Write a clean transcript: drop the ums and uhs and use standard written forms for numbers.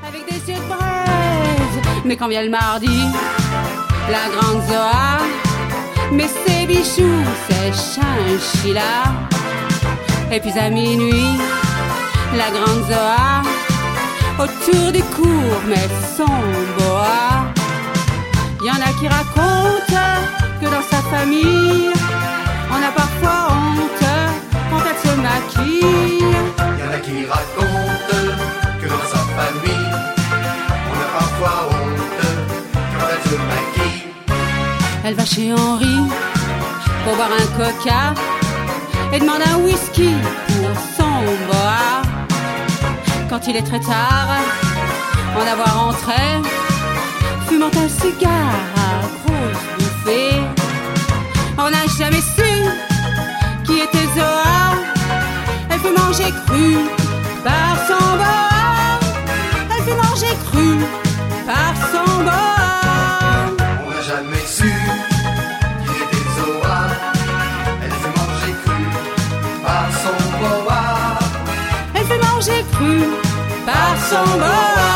avec des yeux de braise. Mais quand vient le mardi, la grande Zoa met ses bijoux, ses chinchillas. Et puis à minuit, la grande Zoa autour du cours met son boa. Y en a qui racontent que dans sa famille, on a parfois honte quand elle se maquille. Y en a qui racontent que dans sa famille, on a parfois honte quand elle se maquille. Elle va chez Henri pour boire un coca et demande un whisky pour son boa. Quand il est très tard, en avoir entré, fumant un cigare à grosse bouffée. On n'a jamais su qui était Zoa. Elle fait manger cru par son boa. Elle fait manger cru par son boa. On n'a jamais su qui était Zoa. Elle fait manger cru par son boa. Elle fait manger cru par son boa.